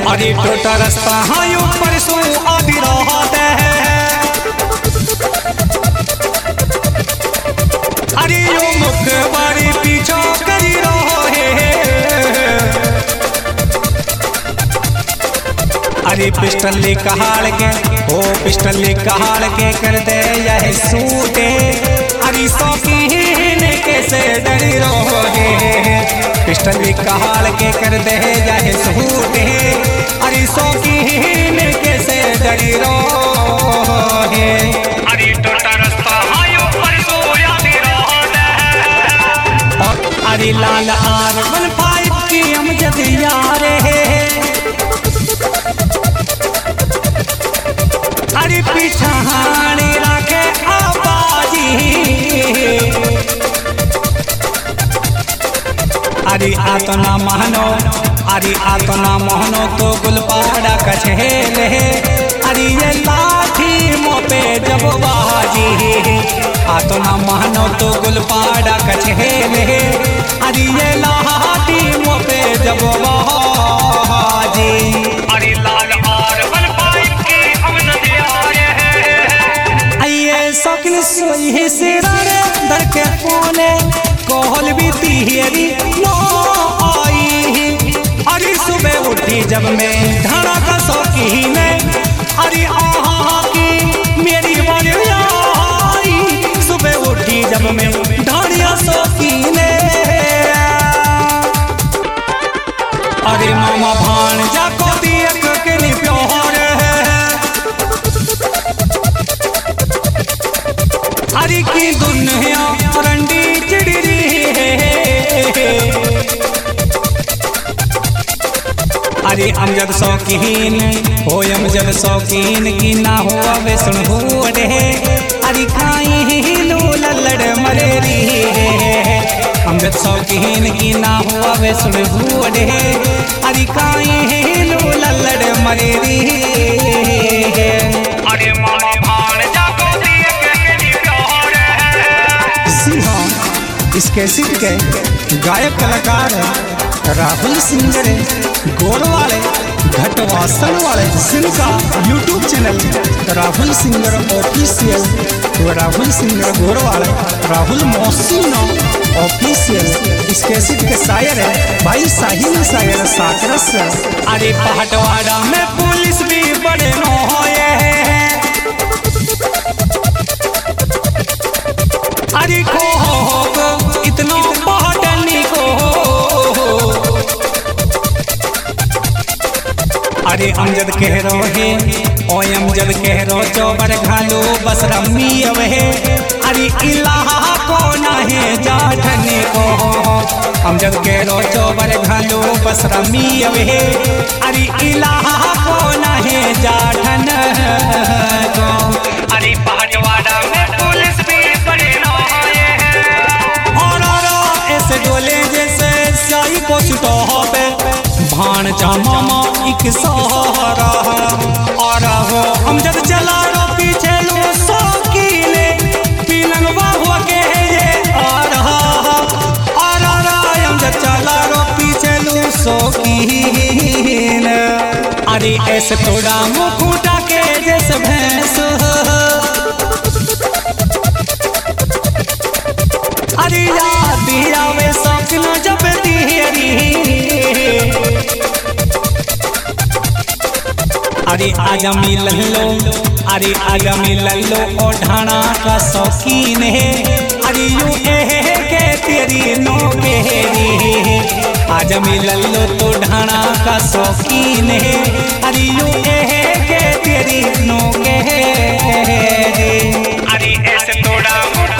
अरे टोटा रास्ता हाँ ऊपर सो आदि रहते हैं। अरे यो मुख बारी पीछा करी रहे। अरे पिस्टल कहाड़ के ओ पिस्टल कहाड़ के कर दे यह सूटे। अरे शौकीन कैसे डरी रहे। पिस्टल कहाड़ के कर दे यह सूटे। अरे शौकीन कैसे डरी रहे। अरे टोटा रास्ता आयो पर सोया दे रहा। अरे लाल R15 की अमजद यार है। अरे पीछा हानी राखे आबाजी। अरे आतना महनो अरे आतना मोहनो तो गुलपाड़ा कछेले। अरे ये लाठी मोपे जब बाजी। आतना महनो तो गुलपाड़ा कछेले। अरे ये लाठी मोपे जब बाजी। अरे लाल R15 की अमजद शौकीन सोई सिरारे दर के फोने कोहल भी तिहरी नो आई। अरे सुबह उठी जब मैं ढाड़ा का शौकीन। अरे आहा की मेरी बारी आई। सुबह उठी जब मैं ढाड़िया शौकीन। अरे मामा भान जाको दिया के नहीं प्यार। अरे की दुनिया रंडी चिड़ी है। अरे अमजद शौकीन हो अमजद शौकीन की ना हो वैष्ण हो रे। अरे खाई लो लल्लड़ मरेरी है। अमजद शौकीन की ना हो वैष्ण हो रे। अरे खाई लो लल्लड़ मरेरी है। अरे मामा भान जाको इस कैसेट के गायक कलाकार राहुल सिंगर गोड़ वाले घटवासन वाले जिनका YouTube channel Rahul singer official. तो राहुल सिंगर गोड़ वाले राहुल मौसीन ऑफिशियल। इस कैसेट के शायर है भाई साहिल शायर साकरस। अरे पहाड़वाड़ा में पुलिस भी बड़े नो अरे को इतना पहाड़नी को। अरे अमजद कह रो है ओ अमजद कह रो चौबर घालो बस रमी अवे। अरे इलाहा को नाहे जाठने को। अमजद कह रो चौबर घालो बस रमी अवे। अरे इलाहा को नाहे जाठन को। अरे पहाड़वाड़ा में पुलिस भी बड़े ऐसे डोले जैसे स्याही को छुटो भान जा मामा एक सहारा। और हो अमजद चला रो पीछे लो शौकीन। पीलंगवा हुआ के ये आ रहा। और अमजद चला रो पीछे लो शौकीन। अरे ऐसे थोड़ा मुँह फूटा के जैसे भैंस। अरे याद आवे शौकीन जब तिहरी। अरे आजा मिल लो अरे आजा मिल लो ओ ढाणा का शौकीन है। अरे यू के तेरी नो केरी। आजा मिल लो तो ढाणा का शौकीन है। अरे यू के तेरी नो केरी। अरे ऐसे थोड़ा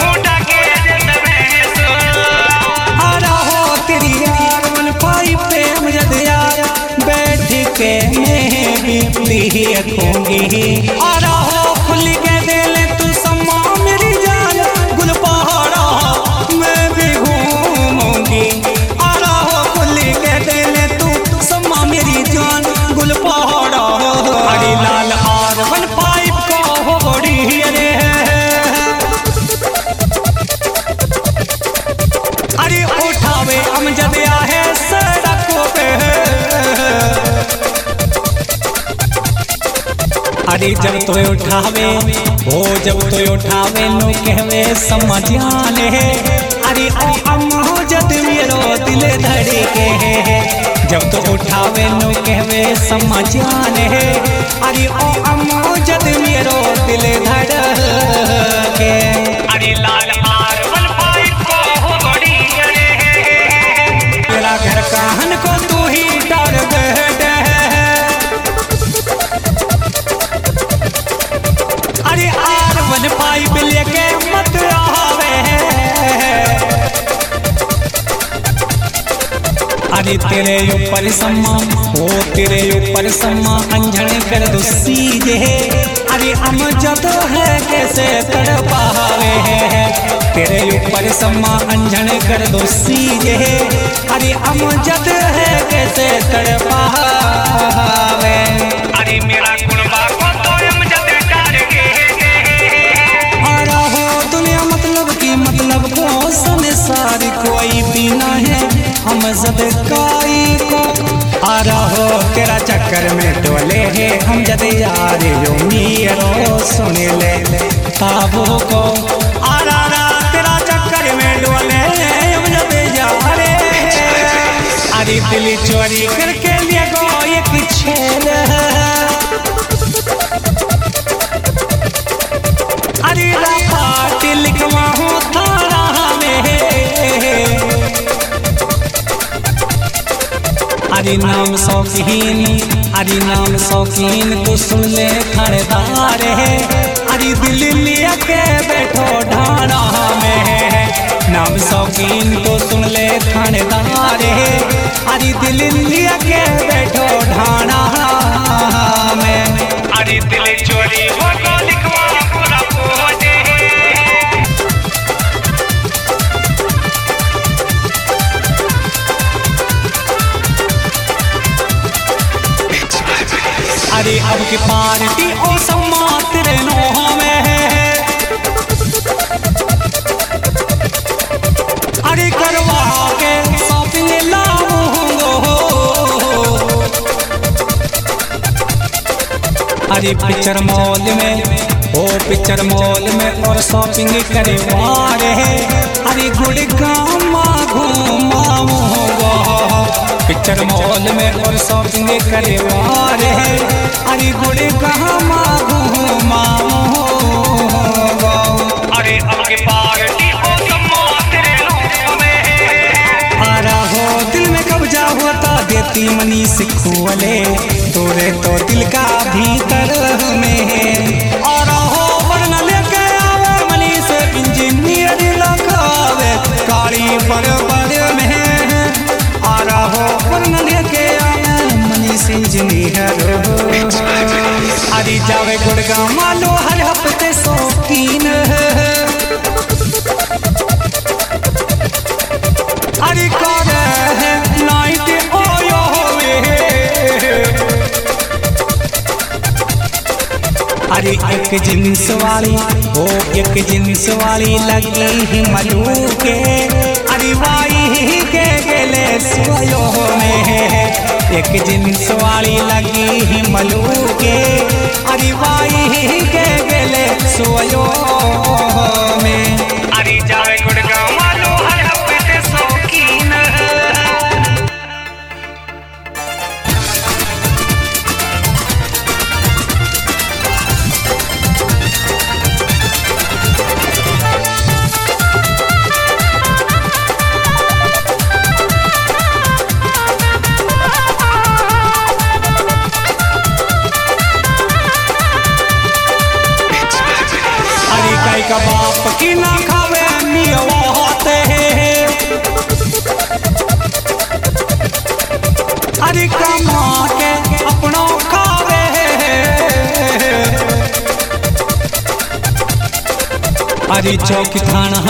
के मैं भी रखूंगी। और हो खुल के दिल तू सम्मा मेरी जान गुल पहाड़ा मैं भी घूमूंगी। और हो खुल के दिल तू सम्मा मेरी जान गुल पहाड़ा। अरे लाल R15 को बड़ी रे। अरे उठावे अमजद है सड़कों पे। अरे जब तो उठावे हो जब तो उठावे नो कहवे समझाने अरे ओ अम्मो जद मेरो दिल धड़के जब तो उठावे नो कहवे समझाने अरे ओ अम्मो जद मेरो दिल धड़के अरे लाल मार्बल पाइप को हो बड़ी तेरा घर कहन को तू ही डर दे अरे आर पाइप लेके मत आवे अरे तेरे ऊपर सम्मा हो तेरे ऊपर सम्मा अंजन कर दो सीधे अरे हम जद है कैसे तड़पावे तेरे ऊपर सम्मा अंजन कर दो सीधे अरे हम जद है कैसे तड़पावे अरे मेरा कुणबा को तो हम जद डर आरा हो दुनिया मतलब की मतलब को संसार कोई भी ना है हम जद काई को आरा हो तेरा चक्कर में डोले है हम जद यार यो मीरो सुन ले ताबो को आरा तेरा चक्कर में डोले हम जद यार अरे दिल चोरी करके लिए गो एक छेल अरे रात लिखवा हो थारा में अरे नाम शौकीन तो सुन ले खड़दार है अरे दिल लिया के बैठो ढाना में नाम शौकीन तो सुन ले खड़दार है अरे दिल लिया के बैठो ढाना में अरे दिल चोरी हो तो लिखवा पूरा पोजे अरे अब की पार्टी ओ सम्मा तेरे नो में अरे करवा के शॉपिंग लाऊंगो अरे पिक्चर मॉल में और शॉपिंग करवा रहे अरे गुड़गांव घुमाऊंगो पिक्चर मॉल में और शॉपिंग करवा रहे अरे गुड़गांव घुमाऊंगो अरे अब के पार्टी हो सम्मा तेरे लो में आरा हो दिल में कब्जा होता देती मनी सिखुअले तोरे तो दिल का भीतर में आरा हो वरना लेके आवे मनी से इंजीनियर लगावे काली बरबर में आरा हो वरना लेके आवे मनी से इंजीनियर अरे जावे गुड़गांव मालो हर हफ्ते शौकीन अरे कर है नाइट ओयो अरे एक जींस वाली लगी ही मलू के अरे वाई के गेले सोयो में एक जींस वाली लगी ही मलू के अरे वाई के गेले सोयो में अरे जावे गुड़गांव वालो हर हफ्ते शौकीन अरे कई का बाप की ना खावे मियवा होते अरे कमा के अपना खावे अरे चौकी थाना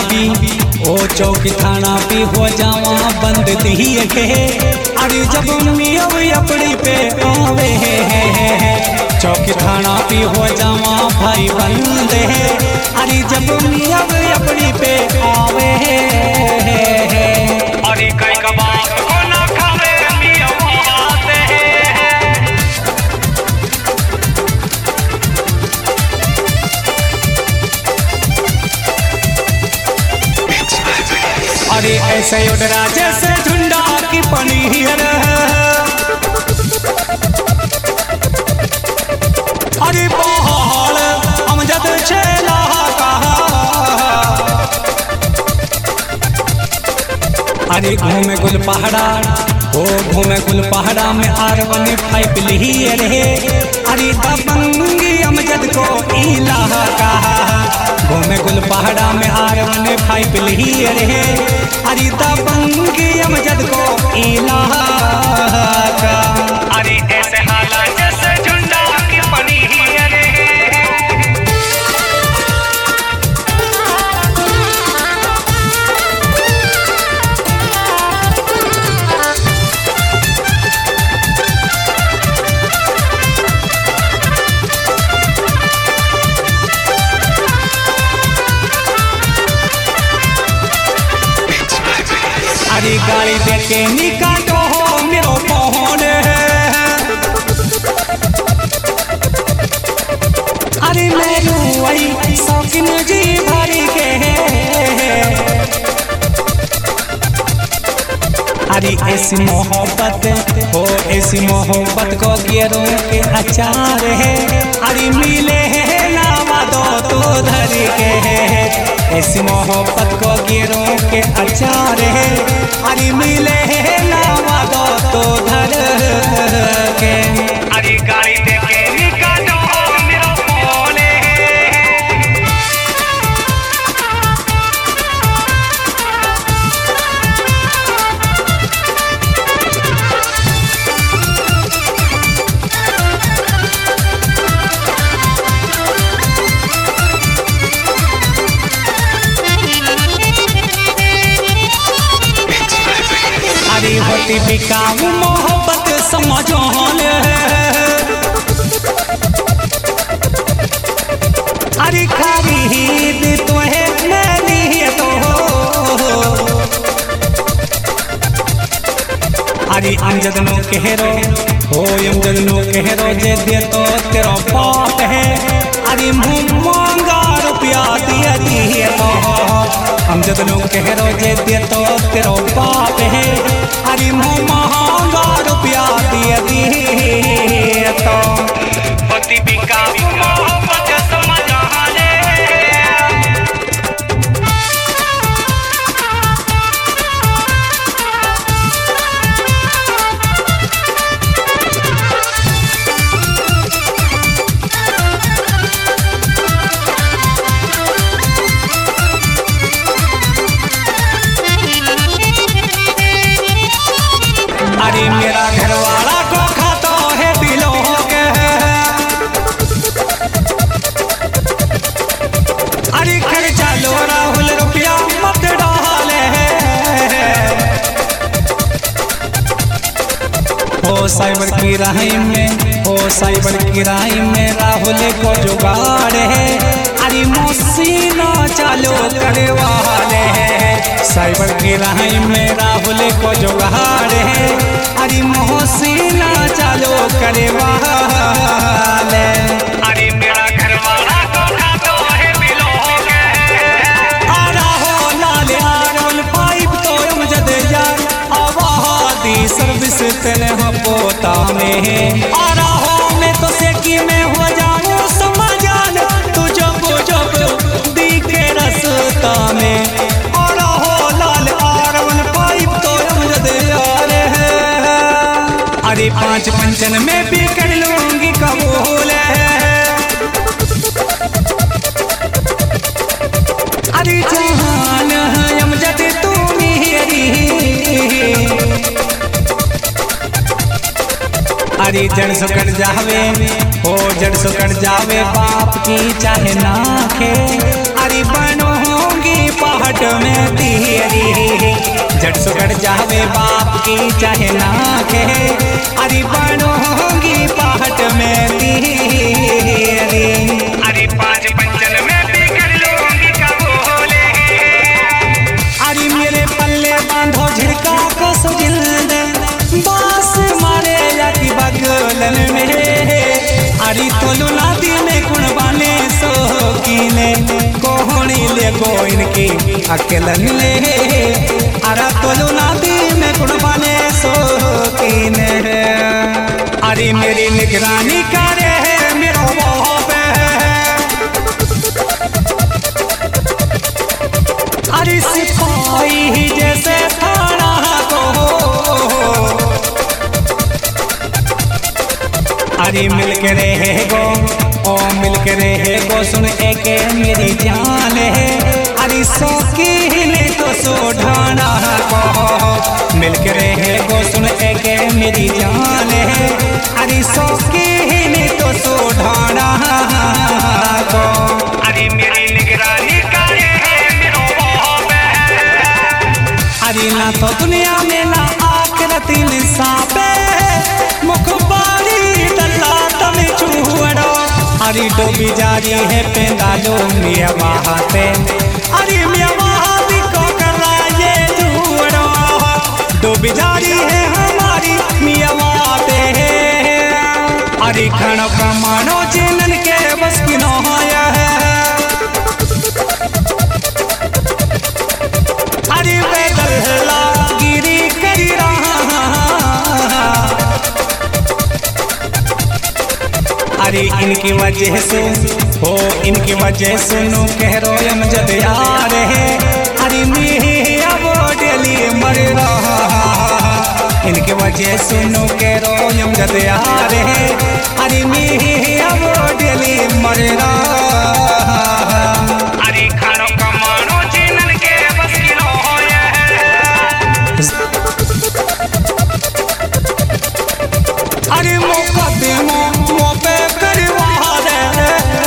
भी हो जावा बंद दिए के अरे जब मियव अपनी पे आवे चौकी थाना भी हो जावा भाई बंद अरे जब मियव अपनी पे आवे अरे कई का बाप को ना खावे मियाँ बाते ऐसे उड़रा जैसे झुंडा की पनीर। अरे पहाड़ अमजद चला कहा। अरे घूमे गुल पहाड़ा ओ घूमे गुल पहाड़ा में R15 लिए रे। अरे दबंगी अमजद को इलाहा कहा। घूमे गुल पहाड़ा में R15 लिए रे। अरे दबंगी अमजद को इलाहा का। अरे ऐसे हालात जैसे झुंडा की पनीर। अरे गाड़ी देके निकालो हो मेरो फोन। अरे मेरू वही शौकीन जी भर के। अरे ऐसी मोहब्बत हो ऐसी मोहब्बत को गिरों के अचार है। अरे मिले है लावा दो तो धर के। ऐसी मोहब्बत को गिरों के अचार है। अरे मिले है लावा दो तो धर के। अरे गाड़ी देके निकालो मेरा फोन। अरे होती बिकाऊ मोहब्बत समझो ले। अरे खरीद तो है मैंने तो। अरे अमजद नो कहरो हो अमजद नो कहरो जे दे तो तेरा बाप है। अरे मुँह मांगा रुपया दिया दिए तो। अमजद नो कहरो जे दे तो तेरा बाप है। अरे मुँह मांगा रुपया दिया दिए तो। होती बिकाऊ मोहब्बत समझा ले। अरे मेरा घरवाला को खाता है दिलों के। अरे खर्चा लो राहुल रुपया मत डाले। हो साइबर की राह में हो साइबर की राह में राहुल को जुगाड़ है। अरे मसीना चालू करे वाले है। साइबर की राह में राहुल को जुगाड़ है। अरे मसीना चालू करे वाले। अरे मेरा घरवाला को खातो है बिलों के। आरा हो लाल R15 तो अमजद यार। आवादी सर्विस तेने हम पोता में। आरा हो मैं तो सेकी में हो जाऊं समझान। तू जब दिखे रास्ता में। आरा हो लाल R15 तो अमजद यार है। अरे 5 पंचन में भी कर लूंगी कबूल है। अरे जहान अमजद तू मेरी। अरे जड़ सुकड़ जावे हो जड़ सुकड़ जावे बाप की चाहे नाखे। अरे बनोगी पहाड़ में तेरी। जड़ सुकड़ जावे बाप की चाहे नाखे। अरे बनोगी पहाड़ में तेरी। अरे 5 पंचन में भी कर लूंगी कबूल। अरे मेरे पल्ले बांधो झिड़का को सजिल दे। बास मारे जाती बगलन में। अरे तोलू नादी में कुणबाने सोकीने। कोहनी ले गोइन की अकेलन ले। अरे तोलो नाती में कुण बने शौकीन है। अरे मेरी निगरानी करे है मेरा बाप है। अरे सिपाही जैसे थाना को, अरे मिल के रहे गो ओ मिल के रहे गो सुन एक मेरी जान है। अरे शौकीन तो सोढ़ाना को मिल के रहे गो सुन एक मेरी जान है। अरे शौकीन तो सोढ़ाना को। अरे मेरी निगरानी करे है मेरो बाप है। अरे ना तो दुनिया में ना आखिरत इंसाफे मुखबारी दल्ला तम छुड़ो। अरे डोबी जारी है पेंदालो मिया वहाते। अरे मिया वहाती को कर रहा ये छुड़ो। डोबी जारी है हमारी मिया वहाते। अरे खण प्रमाणो जिनन के बस की नहाया है। अरे बेदल्ला गिरी करी रहा। अरे इनकी वजह से हो इनकी वजह सुनो कह रो अमजद यार है। अरे मिया वो डेली मर रहा। इनकी वजह सुनो कह रो अमजद यार है। अरे मिया वो डेली मर रहा। अरे खानो कमानो जिनन के बस की न होए है। अरे मुकदमो मो पे करवा दे।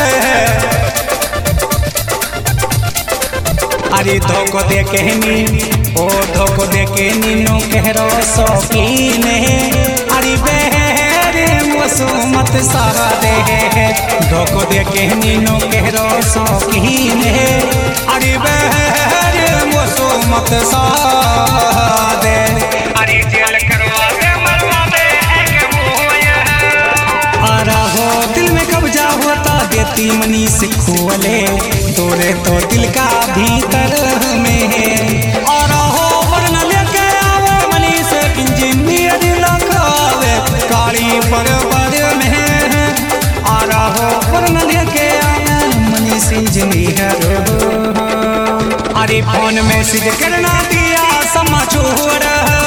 अरे धोखो दे कहनी ओ धोखो दे कहनी नो कह रो शौकीन है। अरे बेरे मसूमत सारा दे धोखो दे कहनी नो कह रो शौकीन है। अरे बेरे मसूमत सारा दे। अरे जेल करवा दे मरवा दे एक मुँह है। आरा हो दिल में कब्जा होता देती मनी से खोले। तोरे तो दिल का भीतर में है। आरा हो वरना लेके आवे मनी से इंजीनियर लगावे काली पर में है। आरा हो वरना लेके आवे मनी से इंजीनियर। अरे फोन मैसेज करना दिया समाचार।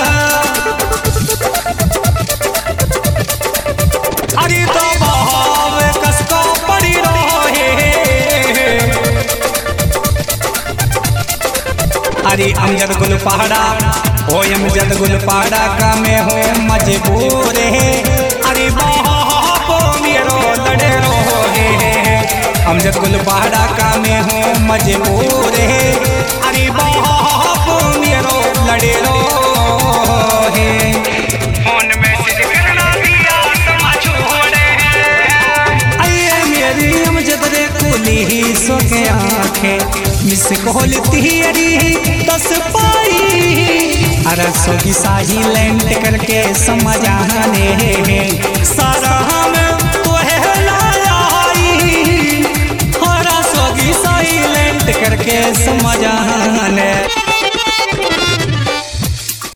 अरे तो बहाव कसको पड़ी रहे। अरे अमजद गुल पहाड़ा ओ अमजद गुल पहाड़ा का में हो मजबूर है। अरे बापो मेरो लड़े रहे। अमजद गुल पहाड़ा का में हो मजबूर है। अरे बापो मेरो लड़े रहे। फोन मैसेज करना दिया समाचार है। आइए मेरी अमजद रे कुली ही सो के आंखें मिस कॉल तिहरी 10 पाई। अरे सोगी साही लैंड करके समझ आने सारा हम तो है लाया। हरा सोगी साही लैंड करके समझ आने।